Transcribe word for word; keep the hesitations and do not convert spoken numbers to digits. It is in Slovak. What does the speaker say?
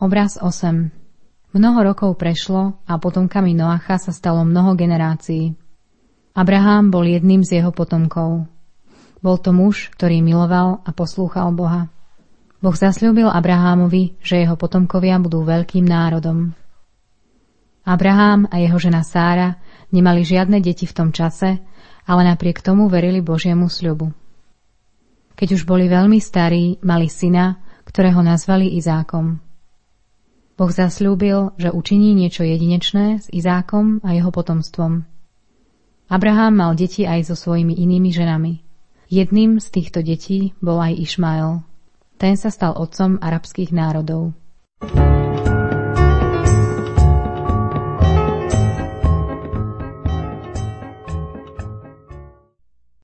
Obraz osem. Mnoho rokov prešlo a potomkami Noacha sa stalo mnoho generácií. Abraham bol jedným z jeho potomkov. Bol to muž, ktorý miloval a poslúchal Boha. Boh zasľúbil Abrahámovi, že jeho potomkovia budú veľkým národom. Abraham a jeho žena Sára nemali žiadne deti v tom čase, ale napriek tomu verili Božiemu sľubu. Keď už boli veľmi starí, mali syna, ktorého nazvali Izákom. Boh zasľúbil, že učiní niečo jedinečné s Izákom a jeho potomstvom. Abraham mal deti aj so svojimi inými ženami. Jedným z týchto detí bol aj Išmael. Ten sa stal otcom arabských národov.